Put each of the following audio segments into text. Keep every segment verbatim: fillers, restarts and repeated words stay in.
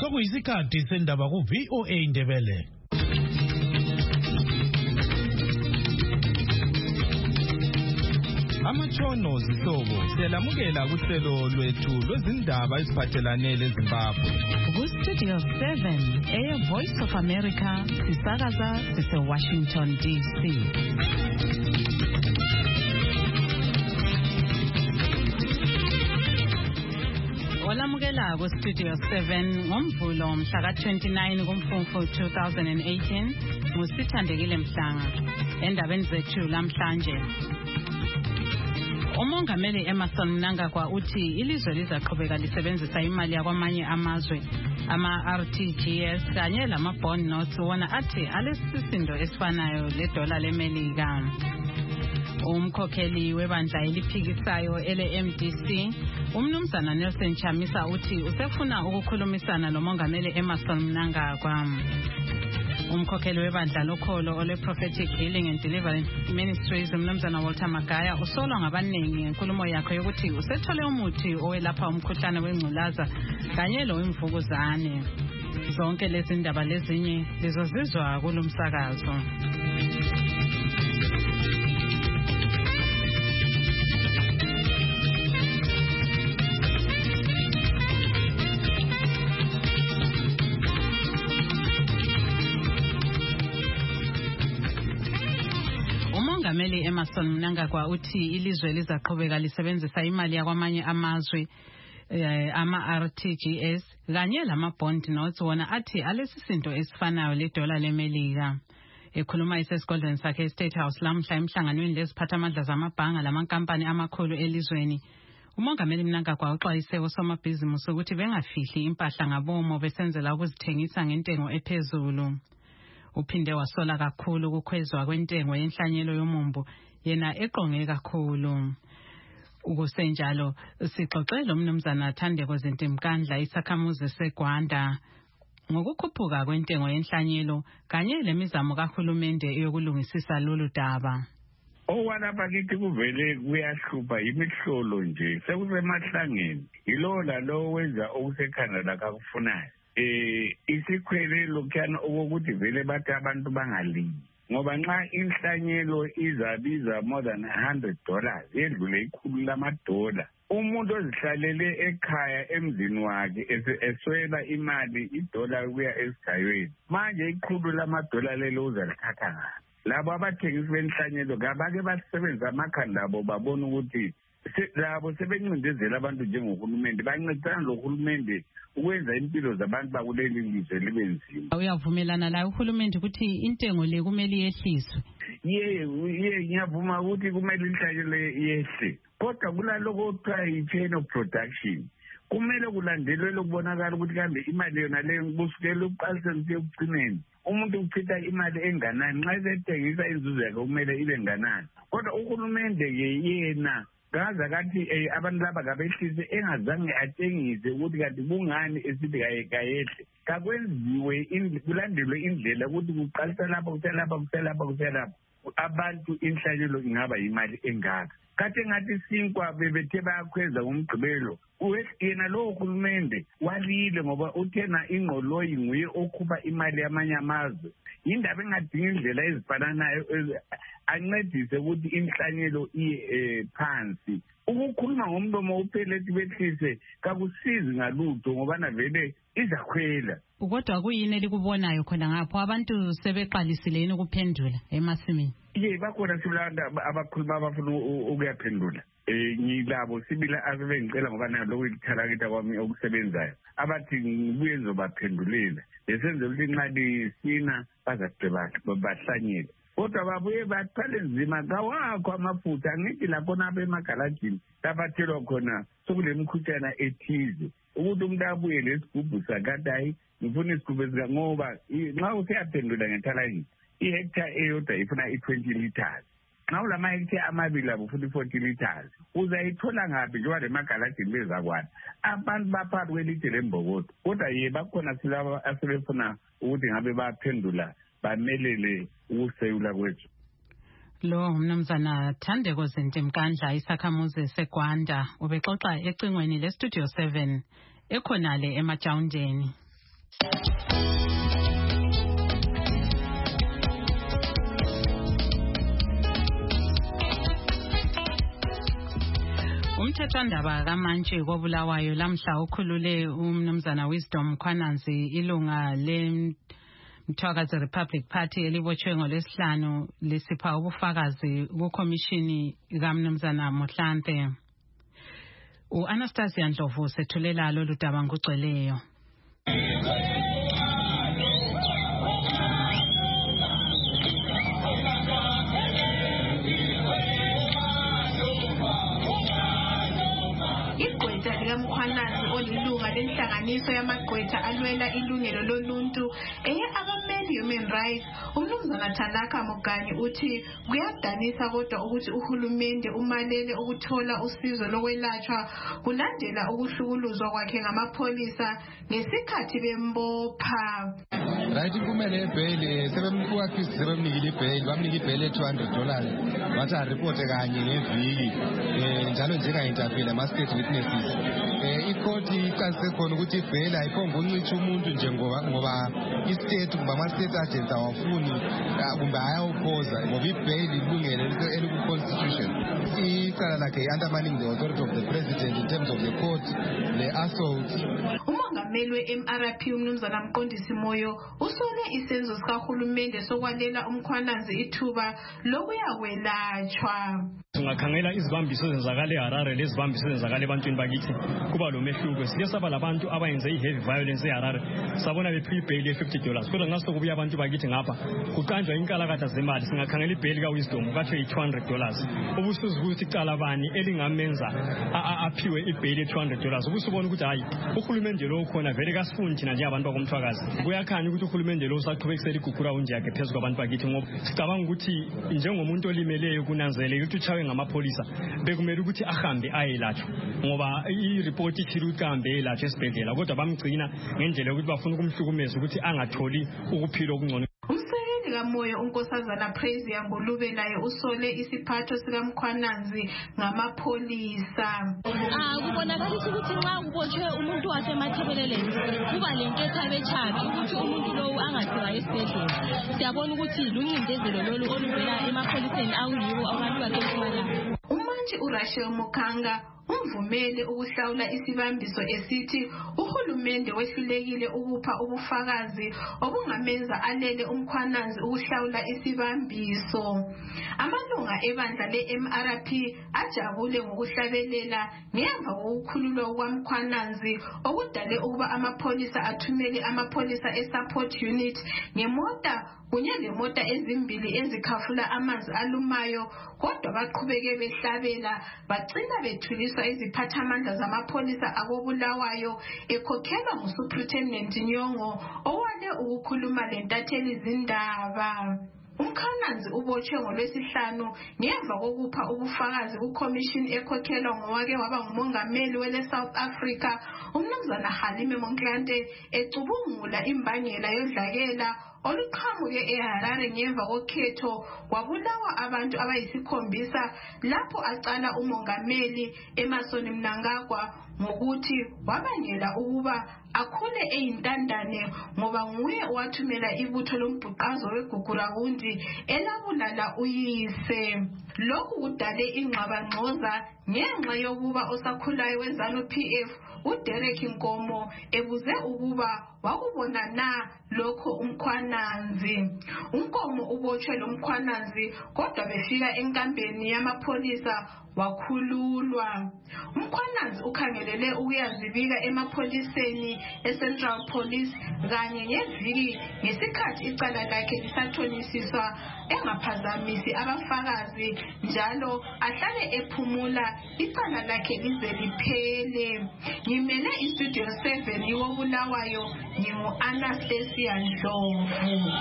Sokuyisikhathi sendaba ku V O A Indebele. Amatshono zihlobo siyalamukela kuhlelo lwethu lwezindaba eziphathelane leZimbabwe. Ku Studio seven, Air Voice of America, sisakaza sise Washington D C. Olamukela ku Studio seven ngomvulo mhla twenty-nine kuMfumfu two thousand eighteen, ngusithandekile Mhlanga. Endabeni zethu lamhlanje, umongameli Emmerson Mnangagwa uthi ilizwe lizaqhubeka lisebenzisa imali yakwamanye amazwe ama-R T G S kanye lama-bond notes wona athi alesisindo esifanayo ledola leMelika. Umkhokheli webandla eliphikisayo ele-M D C umnumzana Nelson Chamisa uthi usefuna ukukhulumisana nomongameli Emmerson Mnangagwa. Umkhokheli webandla lokholo ole Prophetic Healing and Deliverance Ministries umnumzana Walter Magaya usolwa ngabaningi ngenkulumo yakhe yokuthi usethole umuthi owelapha umkhuhlane wengculaza kanye lo wemvukuzane. Zonke lezi ndaba lezinye lizozizwa kulomsakazo. Umongameli Emmerson Mnangagwa uthi ilizwe lizaqhubeka lisebenzisa imali yakwamanye amazwe eh, ama-R T G S kanye lama-bond notes wona athi alesisindo esifanayo ledola leMelika. Ekhuluma isesigodlweni sakhe eState House lamhla emhlanganweni leziphathamandla zamabhanga lamankampani amakhulu elizweni, umongameli Mnangagwa uxwayise osomabhizimusi ukuthi bengafihli impahla ngabomo besenzela ukuzithengisa ngentengo ephezulu. Uphinde wasola kakhulu ukukhwezwa kwentengo yenhlanyelo yomumbu yena eqonge kakhulu. Ukusenjalo sixoxele umnumzana Thandeko Zintimkandla isakhamuzi seGwanda ngokukhuphuka kwentengo yenhlanyelo kanye lemizamo kahulumende yokulungisisa lolu daba. Okwalapha kithi kuvele kuyahlupha imihlolo nje sekusemahlangeni yilo lalo wenza okuseKhanada kakufunayo. Eh isikhwele lokhana okokuthi vele bathi abantu bangalimi ngoba nxa inhlanyelo izabiza more than one hundred dollars yedlule ikhulu lamadola, umuntu ozihlalele ekhaya emzini wakhe eswela imali idola kuya esigayweni manje ikhulu lamadola lelo uzalithatha ngaphi? Labo abathengisi benhlanyelo kabake basebenza amakhanda abo babona ukuthi labo sebencindezela abantu njengohulumende bancedisana lohulumende ukwenza impilo zabantu bakuleli lizwe libe nzima. Uyavumelana la uhulumende ukuthi intengo le kumele yehliswe? Ye ye ngiyavuma ukuthi kumele inhlanyelo yehle, kodwa kulaloko okuthiwa i-chain of production kumele kulandelwe lokubonakala ukuthi kambe imali yona le kusukela ukuqaliseni kuye ekugcineni umuntu uchitha imali enganani, nxa esethengisa inzuzo yakhe kumele ibe nganani. Kodwa uhulumende-ke yena kaza kathi eh abantu laba kabehlise engazange atshengise ukuthi kanti kungani esithi kayehle kakwenziwe kulandelwe indlela ukuthi kuqalisa lapha kuselapha kuselapha kuselapha abantu inhlanyelo ingaba imali engaka. Kathi ngathi sinkwa bebethe bayakhweza ngomgqibelo yena lo hulumende walile ngoba uthena ingqoloyi nguye okhupha imali yamanye amazwe. Indaba engadinga indlela ezifananayo ancedise ukuthi inhlanyelo iye phansi. Ukukhuluma ngomlomo uphele ethi behlise kakusizi ngalutho ngoba na vele izakhwela. Kodwa kuyini elikubonayo khona ngapho abantu sebeqalisile yini ukuphendula emasimini? Ye bakhona sibalanda abakhuluma abafuna ukuyaphendula. Eh ngilabo sibila asebengicela ngoba nalo ukuthalakita kwami okusebenzayo abathi ngibuye ngizobaphendulela besenze ukuthi inqadi sina bazadeba bahlanyela. Kodwa babuye bathale nzima kawakho amafutha ngithi lapho napha emagalajini tabathelwa khona sokule mkhuhlana ethize ukuthi umuntu abuye lesigubhu sakadayi ngifuna isigubhu esika ngoba nxa useyaphendula ngethalakini ihectare eyodwa ifuna i-twenty liters. Nxa ulama hectare amabili abo futhi forty liters uzayithola ngaphi njengoba lemagalajini bezakwana abantu baphakathi kwelitshe lembokodo. Kodwa ye bakhona silaba asebefuna ukuthi ngabe baphendula bamelele ukuseyula kwethu. Lo mnumzana Thandeko Zintimkandla isakhamuzi seGwanda ubexoxa ecingweni le Studio seven ekhonale eMajawundeni. Umthethwandaba kaMantshi koBulawayo lamhla ukhulule umnumzana Wisdom Khwananzi ilunga le Mthwakazi Republic Party elibotshwe ngolesihlanu lisipha ubufakazi kukomishini kaMnumzana Mohlanthe. U-Anastasia Ndlovu sethulela lolu daba ngugcweleyo. Mkhwanazi olilunga lenhlanganiso yamagqwetha alwela ilungelo loluntu eye abameli human rights umnumzana Tanaka Moganyi uthi kuyadanisa kodwa ukuthi uhulumende umalele ukuthola usizo lokwelatshwa kulandela ukuhlukuluzwa kwakhe ngamapholisa ngesikhathi bembopha. Right kumele bail sebemkuwa kisi sebemnikile bail bamnika bail two hundred dollars wathi a report kanye ngeviki njalo njenga interview ma state witnesses. Ikoti iqase khona ukuthi ibail ayikhomba uncicha umuntu nje ngoba ngoba istate kumbe ama state agents awafuni kumbe ayawuphoza ngoba ibail ilungelo eliku constitution. Icala lakhe undermining the authority of the president in terms of the court the assault. Umongameli we-M R P umnumzana Mqondisi Moyo usole isenzo sikahulumende sokwalela umkhwanazi ithuba lokuyakwelatshwa. Singakhangela izibambiso zenzakala eHarare lezibambiso zenzakala ebantwini bakithi kuba lo mehluko. Sike saba labantu abayenze i-heavy violence eHarare sabona be-free bail ye-fifty dollars kodwa ngaso kubuya abantu bakithi ngapha kuqanjwa inkalakatha zemali. Singakhangela ibail ka-Wisdom kathi yi-two hundred dollars ubusuza ukuthi icala bani elingamenza aphiwe ibail ye-two hundred dollars ubusubona ukuthi hayi uhulumende lo khona vele kasifundi thina njengabantu bakomthwakazi. Kuyakhanya ukuthi uhulumende lo usaqhubekisela igugura unje yakhe phezulu kwabantu bakithi ngoba sicabanga ukuthi njengomuntu olimeleyo kunanzeleke ukuthi uchawe ngamapholisa bekumele ukuthi ahambe ayelatshwa ngoba i-report ithi ukuthi ahambe ayelatshwa esibhedlela kodwa bamgcina ngendlela yokuthi bafuna ukumhlukumeza ukuthi angatholi ukuphila okungcono. Umsekeli kaMoyo unkosazana Praise Yangolube naye usole isiphatho sikaMkhwanazi ngamapholisa. Ah kubonakalisa ukuthi nxa kubotshwe umuntu wasemathebeleleni kuba lenketho abechabi ukuthi umuntu lo angahlala esibhedlela. Siyabona ukuthi luncindezelo lolu oluvela emapholiseni awuyiwo abantu bakhethala. Umantshi uRachel Mukanga umvumele ukuhlawula isibambiso esithi uhulumende wehlulekile ukupha ubufakazi obungamenza alele umkhwanazi ukuhlawula isibambiso. Amalunga ebandla le-M R P ajabule ngokuhlabelela ngemva kokukhululwa kwaMkhwanazi okudale ukuba amapholisa athumele amapholisa e-support unit ngemota kunye lemota ezimbili ezikhafula amanzi alumayo kodwa baqhubeke behlabela bagcina bethuliswa iziphathamandla zamapholisa akobulawayo ekhokhelwa nguSuperintendent Nyongo owale ukukhuluma lentatheli zindaba. Umkhwanazi ubotshwe ngolwesihlanu ngemva kokupha ubufakazi kucommission ekhokhelwa ngowake waba ngumongameli wele South Africa umnumzana Halime Mohlanthe ecubungula imbangela yodlakela oluqhamuke eHarare ngemva kokhetho kwabulawa abantu abayisikhombisa lapho acala umongameli Emmerson Mnangagwa ngokuthi wabangela ukuba akhule eyintandane ngoba nguye owathumela ibutho lombhuqazo weGugurahundi elabulala uyise. Lokhu kudale ingxabangxoza ngenxa yokuba osakhulayo wezanu P F uDerek Nkomo ebuze ukuba wakubona na lokho umkhwanazi. Unkomo ubotshwe lo mkhwanazi kodwa befika enkambeni yamapholisa wakhululwa. Umkhwanazi ukhangelele ukuyazibika emapholiseni eCentral Police kanye ngeviki ngesikhathi icala lakhe lisathonisiswa engaphazamisi abafakazi njalo ahlale ephumula icala lakhe lize liphele. Ngimele iStudio seven iwobulawayo ngingu Anastasia Ndlovu.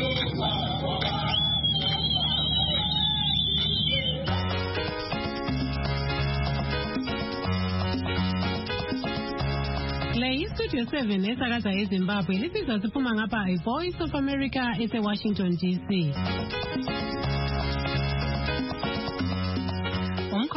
Le Studio seven esakaza eZimbabwe lisizwa siphuma ngapha iVoice of America eseWashington D C.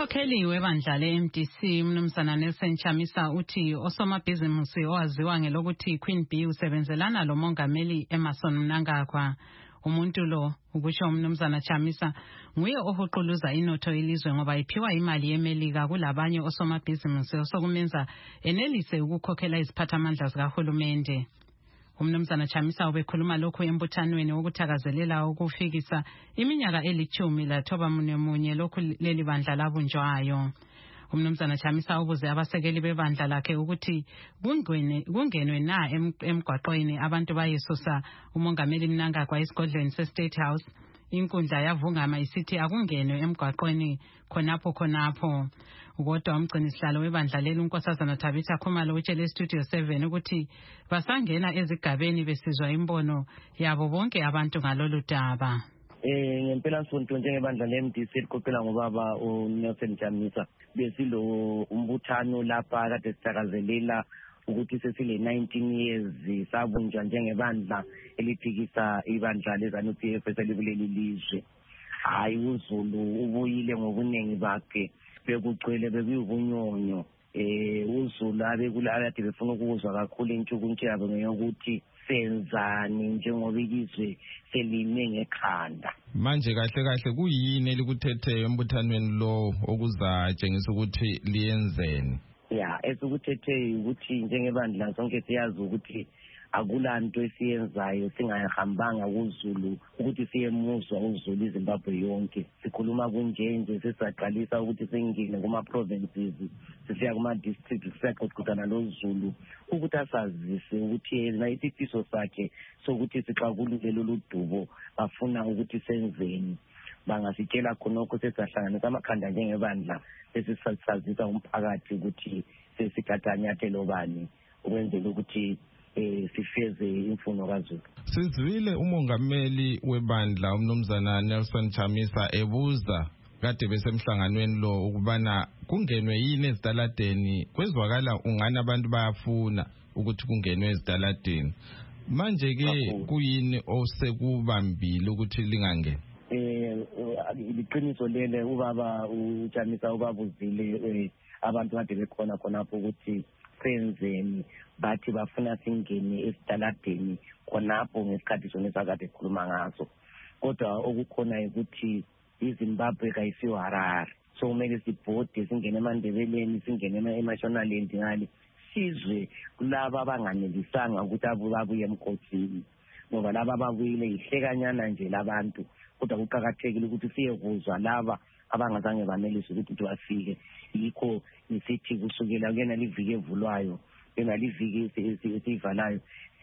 Umkhokheli webandla le-M D C umnumzana Nelson Chamisa uthi osomabhizimusi owaziwa ngelokuthi Queen B usebenzelana lo mongameli Emmerson Mnangagwa. Umuntu lo ukusho umnumzana Chamisa nguye ohuquluza inotho ilizwe ngoba iphiwa imali yemelika kulabanye osomabhizimusi osokumenza enelise ukukhokhela iziphathamandla zikahulumende. Umnumzana Chamisa ubekhuluma lokhu embuthanweni wokuthakazelela ukufikisa iminyaka elithumi lathoba munye munye lokhu leli bandla labunjwayo. Umnumzana Chamisa ubuze abasekeli bebandla lakhe ukuthi kungene kungenwe na emgwaqweni abantu bayesusa umongameli Mnangagwa esigodlweni se-State House. Inkundla yavungama isithi akungenwe emgwaqweni khonapho khonapho. Kodwa umgcinisihlalo webandla leli unkosazana Tabitha Khumalo utshele Studio seven ukuthi basangena ezigabeni besizwa imbono yabo bonke abantu ngalolu daba. Eh ngempela sonto njengebandla le-M D C liqoqela ngobaba uNelson Chamisa besilo umbuthano lapha kade sithakazelela ukuthi sesile nineteen years sabunjwa njengebandla eliphikisa ibandla leZANU-P F eselibuleli lizwe. Hayi uZulu ubuyile ngobuningi bakhe bekugcwele bekuyubunyonyo. Eh uZulu abekulala ade befuna ukuzwa kakhulu intshukuntshe yabo ngeyokuthi senzani njengoba ilizwe selime ngekhanda. Manje kahle kahle kuyini elikuthethe embuthanweni lo okuzatshengisa ukuthi liyenzeni? Ya esukuthethe ukuthi njengebandla sonke siyazi ukuthi akulanto esiyenzayo singahambanga kuZulu ukuthi siyemuzwa uZulu iZimbabwe yonke. Sikhuluma kunje nje sesaqalisa ukuthi singene kuma provinces sisiya kuma districts siyaxoxana loZulu ukuthi asazise ukuthi yena isifiso sakhe sokuthi sixakulule lolu dubo bafuna ukuthi senzeni. Bangasitshela khonokho sesahlanganisa amakhanda njengebandla lesisazisa umphakathi ukuthi sesigatha nyathelo bani ukwenzela ukuthi eh sifeze imfuno kaZulu. Sizwile umongameli webandla umnumzana Nelson Chamisa ebuza kade besemhlanganweni lo ukubana kungenwe yini ezitaladeni, kwezwakala ungana abantu bayafuna ukuthi kungenwe ezitaladeni. Manje ke kuyini osekubambile ukuthi lingangeni? Eh liqiniso lele ubaba uChamisa ubabuzile abantu kade bekhona khonapho ukuthi senzeni bathi bafuna singene esitaladeni khonapho ngesikhathi sona sakade ekhuluma ngaso. Kodwa okukhona ukuthi iZimbabwe kayisiyo Harare, so kumele sibhode singene eMandebeleni singene eMashonaland ngale sizwe kulaba abanganelisanga ukuthi abuye emkhosini ngoba laba ababuyile ihlekanyana nje labantu. Kodwa kuqhakathekile ukuthi siyekuzwa laba abangazange banelise ukuthi bafike. Yikho isithi kusukela kuyena liviki evulwayo yena liviki esivalayo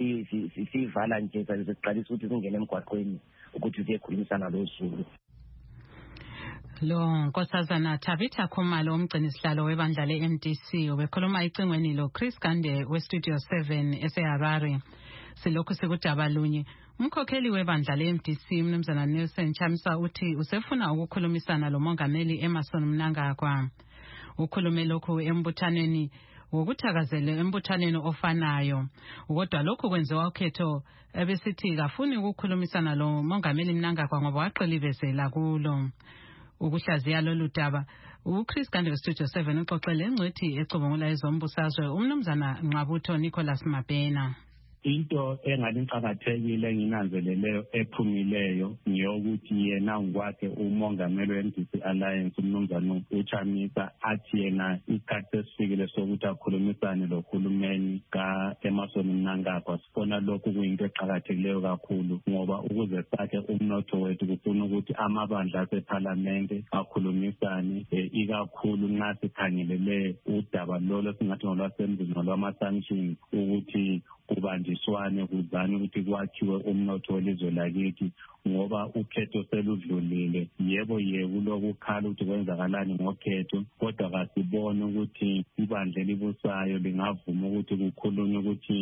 sivala nje sesiqalisa ukuthi singene emgwaqweni ukuthi siyekhulumisana loZulu. Lo nkosazana Tabitha Khumalo umgcinisihlalo webandla le-M D C ubekhuluma icingweni lo Chris Gande we-Studio seven eseHarare. Silokhu sikudaba lunye umkhokheli webandla le-M D C umnumzana Nelson Chamisa uthi usefuna ukukhulumisana lo mongameli Emmerson Mnangagwa. Ukhulume lokhu embuthaneni wokuthakazela embuthaneni ofanayo. Kodwa lokhu kwenziwa ukhetho ebesithi kafuni ukukhulumisana lo mongameli Mnangagwa ngoba waqelibezela kulo. Ukuhlaziya lolu daba uChris Gande we-Studio seven uxoxele ingcwethi ecubungula ezombusazwe umnumzana Nqabutho Nicholas Mabhena. Into engalinqakathekile enginanzeleleyo ephumileyo ngiyokuthi yena ngokwakhe umongameli we-M D C Alliance umnumzana uChamisa athi yena isikhathi esifikile sokuthi akhulumisane lohulumeni ka-Emmerson Mnangagwa. Sifuna lokhu kuyinto eqakathekileyo kakhulu ngoba ukuze sakhe umnotho wethu kufuna ukuthi amabandla asephalamende akhulumisane ikakhulu nxa sikhangelele udaba lolo singathi ngolwasemzini nolwama-sanctions ukuthi kubanjiswane kuzane ukuthi kwakhiwe umnotho welizwe lakithi ngoba ukhetho seludlulile. Yebo yebo lokukhala ukuthi kwenzakalani ngokhetho, kodwa kasibone ukuthi ibandla elibusayo lingavuma ukuthi kukhulunywe ukuthi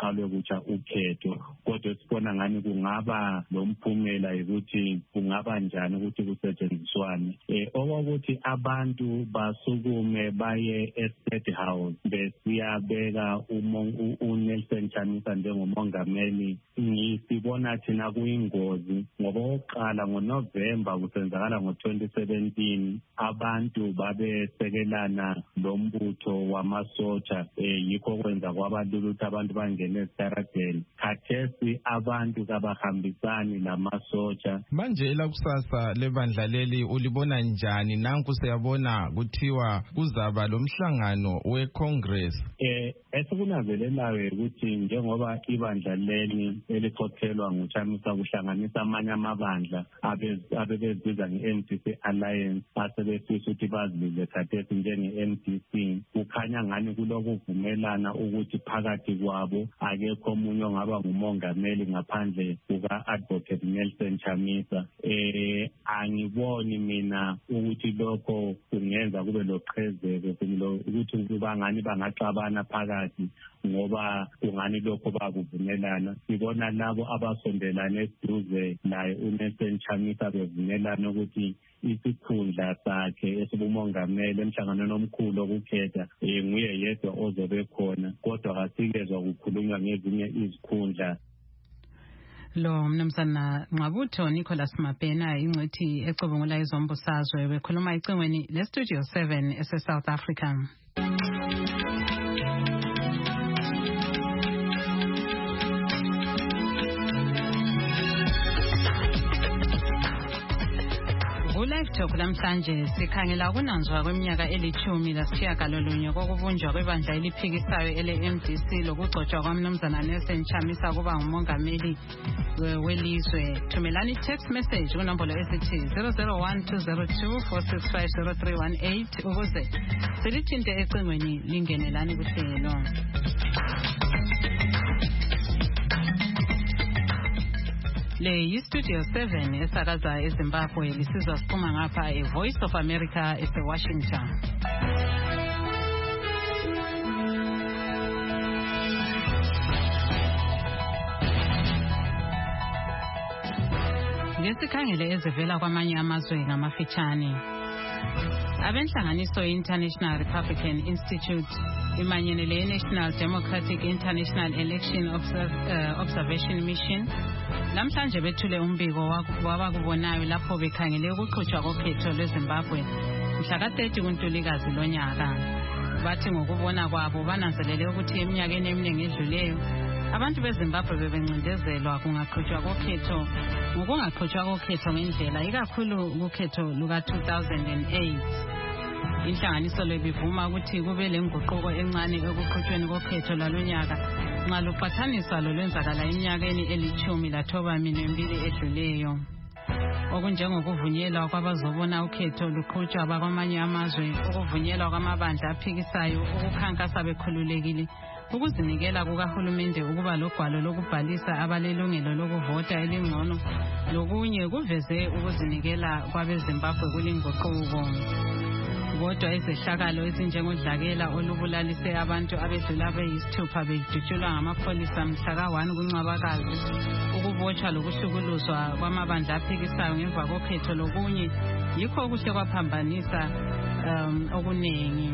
kuqalwe kutsha ukhetho. Kodwa sibona ngani kungaba lomphumela ukuthi kungaba njani ukuthi kusetshenziswane. Eh okokuthi abantu basukume baye e-State House besiyabeka uNelson Chamisa njengomongameli, ngisibona thina kuyingozi ngoba oqala ngoNovember kusenzakala ngo twenty seventeen abantu babesekelana lombutho wamasotsha, eh yikho kwenza kwabalula ukuthi abantu bangene esitaradeni. Khathesi abantu kabahambisani lamasotsha. Manje elakusasa lebandla leli ulibona njani? Nanku siyabona kuthiwa kuzaba lomhlangano weCongress. Eh esikunanzelelayo ukuthi njengoba ibandla leli elikhokhelwa nguChamisa kuhlanganisa amanye amabandla abebezibiza nge-M D C Alliance asebefisa ukuthi bazibike khathesi njenge-M D C, kukhanya ngani kulokuvumelana ukuthi phakathi kwabo akekho omunye ongaba ngumongameli ngaphandle kuka-Advocate Nelson Chamisa. Eh angiboni mina ukuthi lokho kungenza kube loqhezeko ukuthi kubangani bangaxabana phakathi ngoba kungani lokho bakuvumelana. Sibona labo abasondelane eduze naye uNelson Chamisa bevumelana ukuthi isikhundla sakhe esibumongameli emhlanganweni omkhulu okukhetha eh nguye yedwa ozobe khona, kodwa kasikezwa kukhulunywa ngezinye izikhundla. Lo mnumzana Ngqabutho Nicholas Mapena ingcithi ecubungula izombusazwe bekhuluma icingweni le Studio seven ese South Africa. Live Talk namhlanje sikhangela ukunanzwa kweminyaka elithumi lasishiyagalolunye kokubunjwa kwebandla eliphikisayo ele-M D C lokugcotshwa kwamnumzana Nelson Chamisa kuba ngumongameli welizwe. Thumelani text message kunombolo esithi zero zero one two zero two four six five zero three one eight ukuze silithinte ecingweni lingenelani kuhlelo. Le yi-Studio seven esakaza eZimbabwe lisizwa siphuma ngapha e-Voice of America ese-Washington. Ngesikhangele ezivela kwamanye amazwe ngamafitshane. Abenhlanganiso International Republican Institute imanyene le National Democratic International Election Observ uh, Observation Mission namhlanje bethule umbiko wabakubonayo lapho bekhangele ukuqhutshwa kokhetho lweZimbabwe mhla ka thirty kuNtulikazi lonyaka. Bathi ngokubona kwabo bananzelele ukuthi eminyakeni eminingi edluleyo abantu beZimbabwe bebencindezelwa kungaqhutshwa kokhetho ngokungaqhutshwa kokhetho ngendlela ikakhulu ukhetho luka two thousand eight. Inhlanganiso lebivuma ukuthi kube lenguquko encane ekuqhutshweni kokhetho lalonyaka nxa luqhathaniswa lolwenzakala eminyakeni elithumi lathoba minembili edluleyo. Okunjengokuvunyelwa kwabazobona ukhetho luqhutshwa bakwamanye amazwe, ukuvunyelwa kwamabandla aphikisayo, ukukhankasa bekhululekile, ukuzinikela kukahulumende ukuba logwalo lokubhalisa abalelungelo lokuvota elingcono, lokunye kuveze ukuzinikela kwabeZimbabwe kulinguquko. Kodwa izehlakalo ezinjengodlakela olubulalise abantu abedlula beyisithupha bedutshulwa ngamapholisa mhla ka one kuNcwabakazi, ukubotshwa lokuhlukuluzwa kwamabandla aphikisayo ngemva kokhetho lokunye yikho kuhle kwaphambanisa um, okuningi.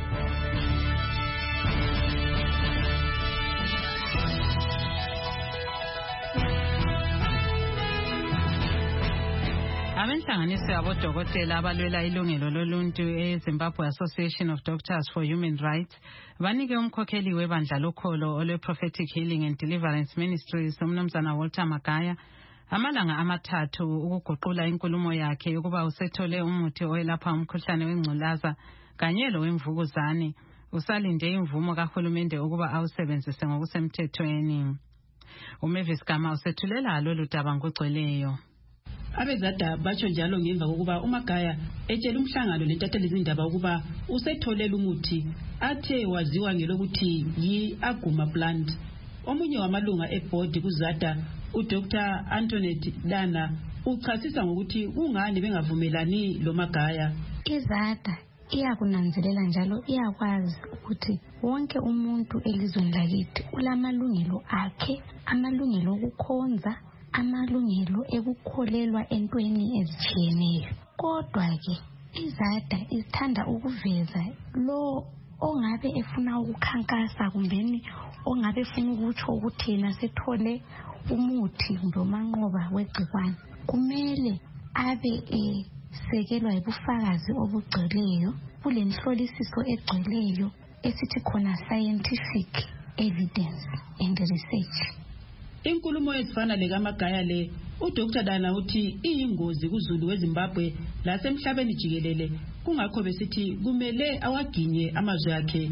Abenhlanganiso yabodokotela abalwela ilungelo loluntu eZimbabwe Association of Doctors for Human Rights banike umkhokheli webandla lokholo olwe Prophetic Healing and Deliverance Ministries umnumzana Walter Magaya amalanga amathathu ukuguqula inkulumo yakhe yokuba usethole umuthi oyelapha umkhuhlane wengculaza kanye lo wemvukuzane, usalinde imvumo kahulumende ukuba awusebenzise ngokusemthethweni. uMavis Gama usethulela lolu daba ngogcweleyo. Abezada batsho njalo ngemva kokuba uMagaya etshela umhlangano lentatheli izindaba ukuba usetholela umuthi athe waziwa ngelokuthi yi-Aguma plant. Omunye wamalunga ebhodi kuzada uDoctor Antoinette Dana uchasisa ngokuthi kungani bengavumelani lo Magaya. Izada iyakunanzelela njalo iyakwazi ukuthi wonke umuntu elizweni lakithi ulamalungelo akhe, amalungelo okukhonza, amalungelo ekukholelwa entweni ezitshiyeneyo. Kodwa-ke izada izithanda ukuveza lo ongabe efuna ukukhankasa kumbeni ongabe efuna ukutsho ukuthi yena sethole umuthi ndomanqoba wegciwane. Kumele abe esekelwa yibufakazi obugcweleyo, kulenhlolisiso egcweleyo esithi khona scientific evidence and research. Inkulumo ezifana lekaMagaya le uDr Dana uthi iyingozi kuZulu weZimbabwe lasemhlabeni jikelele, kungakho besithi kumele awaginye amazwi akhe.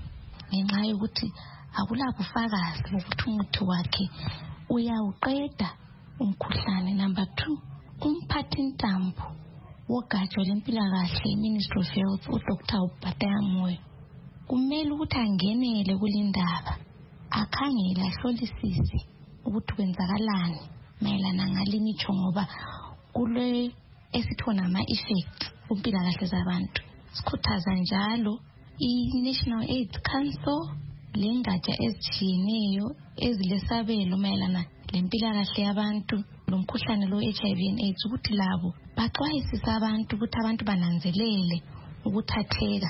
Ngenxa yokuthi akulabufakazi bokuthi umuthi wakhe uyawuqeda umkhuhlane. Number two, umphathintambo wogatsha lempilakahle Ministry of Health uDr Ubhataya Moyo kumele ukuthi angenele kulindaba, akhangele ahlolisise ukuthi kwenzakalani mayelana ngalimitsho, ngoba kule esithona ama-effects kumpilakahle zabantu. Sikhuthaza njalo i-National AIDS Council lengatsha ezitshiyeneyo ezilesabelo mayelana lempilakahle yabantu lomkhuhlane lo H I V and AIDS ukuthi labo baxwayisise abantu ukuthi abantu bananzelele ukuthatheka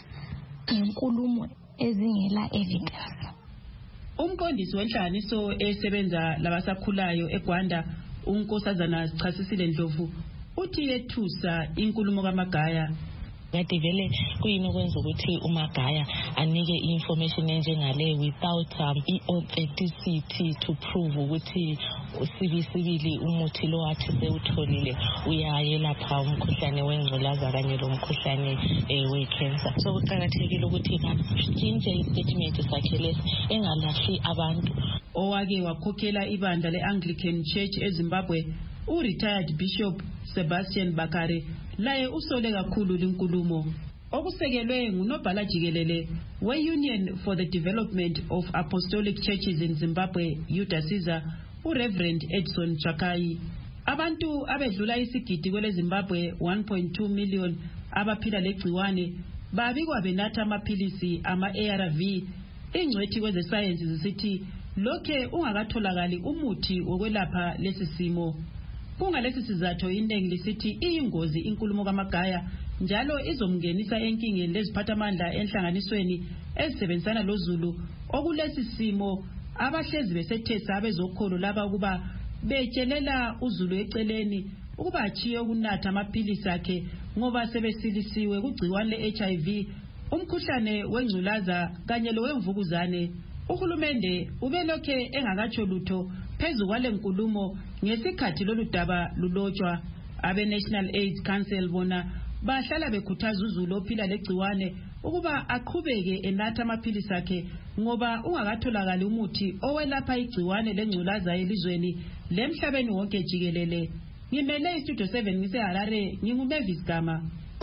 inkulumo ezingela evidence. Umqondisi wenhlanganiso esebenza labasakhulayo eGwanda uNkosazana Sichasisile Ndlovu uthi yethusa inkulumo kaMagaya. Kade vele kuyini okwenza ukuthi uMagaya anike information enjengale without um, i-authenticity to prove ukuthi sibisibili umuthi lo athi sewutholile uyayelapha umkhuhlane wengculaza kanye lomkhuhlane we-cancer. So kuqakathekile ukuthi bashintshe istatement sakhe lesi engalahli abantu. Owake wakhokhela ibandla le-Anglican Church eZimbabwe u-retired Bishop Sebastian Bakare laye usole kakhulu linkulumo. Okusekelwe ngunobhala jikelele we-Union for the Development of Apostolic Churches in Zimbabwe UDASIZA uReverend Edson Chakai. Abantu abedlula isigidi kwele Zimbabwe one point two million abaphila legciwane babikwa benatha amaphilisi ama-A R V. Ingcwethi kwezesayensi zisithi lokhe ungakatholakali umuthi wokwelapha lesi simo. Kungalesi sizatho iningi lisithi iyingozi inkulumo kaMagaya njalo izomngenisa enkingeni leziphathamandla enhlanganisweni ezisebenzisana loZulu okulesi simo abahlezi besethesa abezokholo laba ukuba betshelela uZulu eceleni ukuba achiye ukunatha amaphilisi akhe ngoba sebesilisiwe kugciwane le-H I V, umkhuhlane wengculaza kanye lowemvukuzane. Uhulumende ubelokhe engakatsho lutho phezu kwale nkulumo ngesikhathi lolu daba lulotshwa. Abe-National AIDS Council bona bahlala bekhuthaza uZulu ophila legciwane ukuba aqhubeke enatha amaphilisi akhe ngoba ungakatholakali umuthi owelapha igciwane lengculaza elizweni lemhlabeni wonke jikelele. Ngimele iStudio seven ngiseHarare, nginguMavis Gama.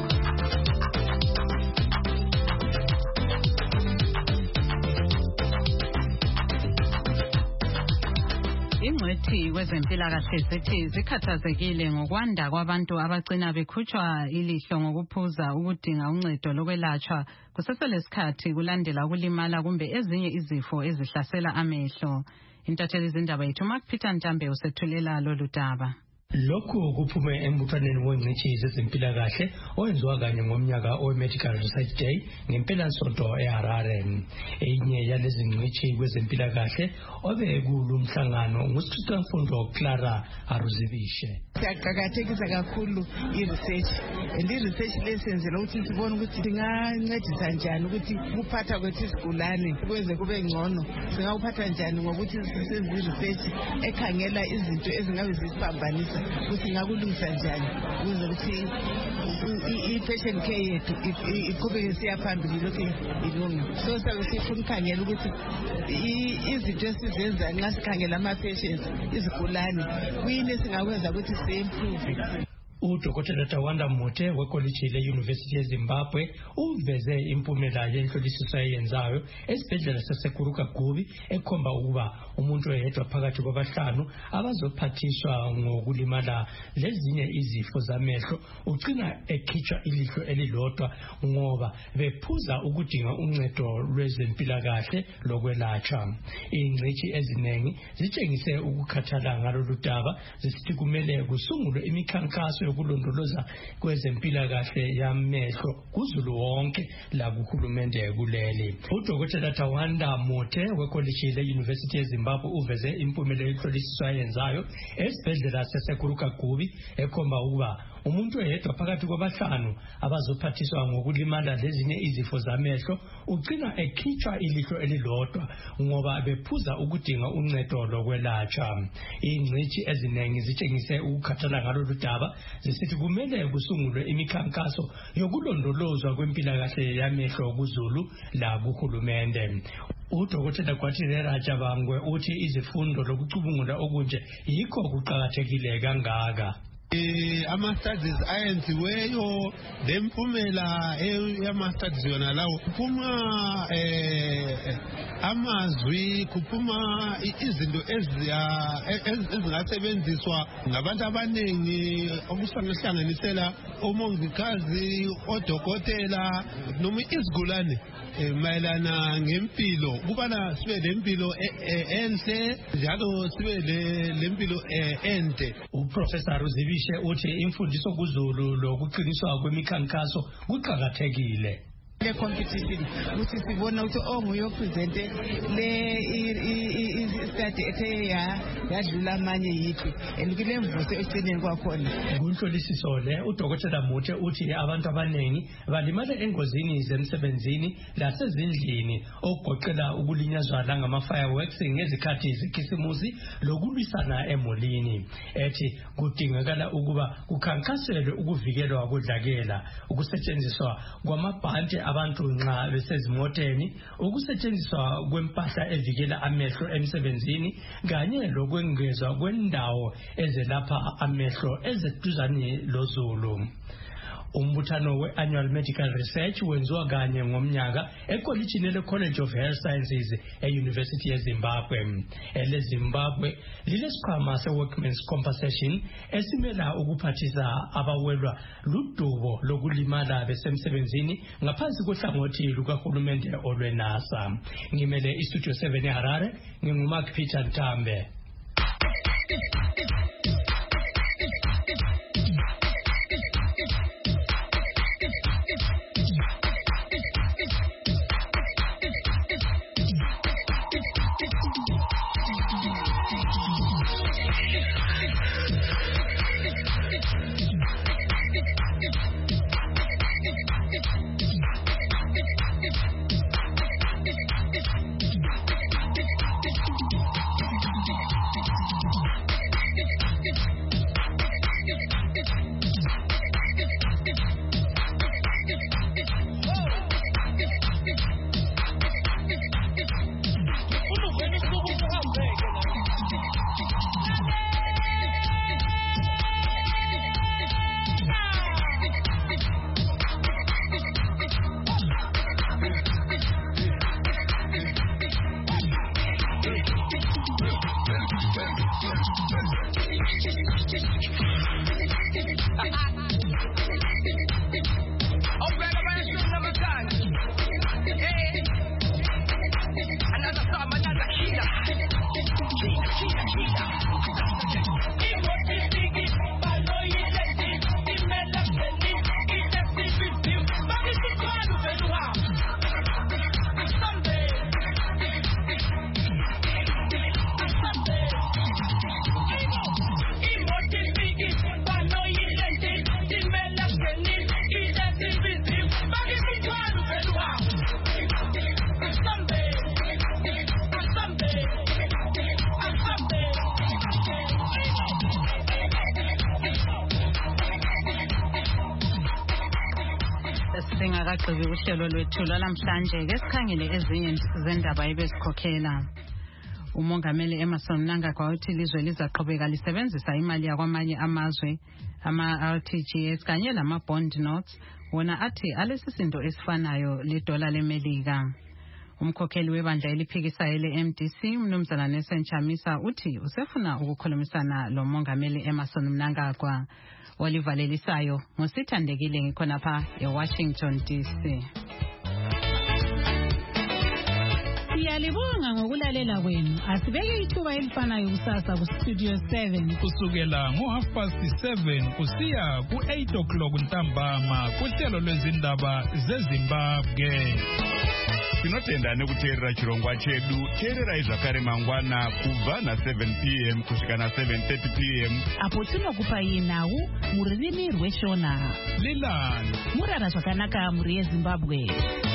Ingcwethi kwezempilakahle zithi zikhathazekile ngokwanda kwabantu abagcina bekhutshwa ilihlo ngokuphuza ukudinga uncedo lokwelatshwa kuseselesikhathi kulandela ukulimala kumbe ezinye izifo ezihlasela amehlo. Intatheli zindaba yethu Mark Peter Ntambe usethulela lolu daba. Lokhu kuphume embuthaneni wengcitshi zezempilakahle owenziwa kanye ngomnyaka owe-Medical Research Day ngempelasonto eHarare. Enye yalezi ngcitshi kwezempilakahle obekulu umhlangano nguSikhristanfundo Clara Aruzibishe. Siyaqakathekisa kakhulu i-research and i-research lesenzela ukuthi sibone ukuthi singancedisa njani ukuthi ukuphatha kwethu isigulane kwenze kube ngcono. Singawuphatha njani ngokuthi sisenze i-research ekhangela izinto ezingabe zisiphambanisa ukuthi singakulungisa njani ukuze ukuthi i-patient care yethu iqhubeke siya phambili lokhu ilunga. So sabe sifuna ukukhangela ukuthi izinto esizenza nxa sikhangela ama-patients izigulane kuyini esingakwenza ukuthi si-improve. uDokotela Tawanda Muthe wekoliji le-University yeZimbabwe uveze impumela yenhlolisiso eyenzayo esibhedlela saseKuruka Gubi ekhomba ukuba umuntu oyedwa phakathi kwabahlanu abazophathiswa ngokulimala lezinye izifo zamehlo ugcina ekhitshwa ilihlo elilodwa ngoba bephuza ukudinga uncedo lwezempilakahle lokwelatshwa. Ingcitshi eziningi zitshengise ukukhathala ngalolu daba zisithi kumele kusungulwe imikhankaso yokulondoloza kwezempilakahle yamehlo kuzulu wonke la kuhulumende kuleli. Udokotela Tawanda Mothe wekoliji le-University yeZimbabwe uveze impumela yokuhlolisiswa ayenzayo esibhedlela saseKurukagubi ekhomba ukuba umuntu oyedwa phakathi kwabahlanu abazophathiswa ngokulimala lezinye izifo zamehlo ugcina ekhitshwa ilihlo elilodwa ngoba bephuza ukudinga uncedo lokwelatshwa. Ingcitshi eziningi zitshengise ukukhathala ngalolu daba zisithi kumele kusungulwe imikhankaso yokulondolozwa kwempilakahle yamehlo kuzulu la kuhulumende. Udokotela Gwatile Rajabangwe uthi izifundo lokucubungula okunje yikho kuqakathekile kangaka. Eh ama-studies ayenziweyo lempumela yama-studies yona lawo kuphuma eh amazwi kuphuma izinto ezingasebenziswa ngabantu abaningi okuhlanganisela omongikazi odokotela noma izigulane mayelana ngempilo kubana sibe lempilo enhle njalo sibe lempilo ende. Uprofessor Ruzibi uthi imfundiso kuzulu lokuqiniswa kwemikhankaso kuqhakathekile. Le competition ukuthi sibona ukuthi onguyopresente le study ethe yadlula amanye yithi and kule mvuso ecineni kwakhona. Kunhlolisiso le udokotela Mothe uthi abantu abaningi balimala engozini zemsebenzini lasezindlini okugoqela ukulinyazwa ngama fireworks ngezikhathi zekhisimusi lokulwisana emolini. Ethi kudingakala ukuba kukhankaselwe ukuvikelwa kodlakela ukusetshenziswa kwamabhanti abantu nxa besezimoteni ukusetshenziswa kwempahla evikela amehlo emsebenzini kanye lokwengezwa kwendawo ezelapha amehlo ezeduzane lozulu. Umbuthano we-Annual Medical Research wenziwa kanye ngomnyaka ekolitshini le-College of Health Sciences e-University yeZimbabwe. Ele-Zimbabwe lilesikhwama se-Workmen's Compensation esimela ukuphathisa abawelwa ludubo lokulimala besemsebenzini ngaphansi kohlangothi lukahulumende olwenasa. Ngimele iStudio seven eHarare, nginguMark Peter Ntambe. Singakagqibi uhlelo lwethu lwalamhlanje ke sikhangele ezinye zendaba ebesikhokhela. Umongameli Emmerson Mnangagwa uthi ilizwe lizaqhubeka lisebenzisa imali yakwamanye amazwe ama-R T G S kanye lama-bond notes wona athi alesisindo esifanayo le dola leMelika. Umkhokheli webandla eliphikisayo le-M D C Mnumzana Nelson Chamisa uthi usefuna ukukhulumisana lo Mongameli Emmerson Mnangagwa. Olivalelisayo ngosithandekile ngikhonapha eWashington D C. Siyalibonga ngokulalela kwenu. Asibeke ithuba elifanayo kusasa ku Studio seven kusukela ngo half past seven kusiya ku eight o'clock ntambama kuhlelo lwezindaba zeZimbabwe. Tinotenda nekuteerera chirongwa chedu. Teererai zvakare mangwana kubva na seven p m kusvika na seven thirty p m apo tinokupai nhau mururimi rweshona. Lilani murara zvakanaka muri yeZimbabwe.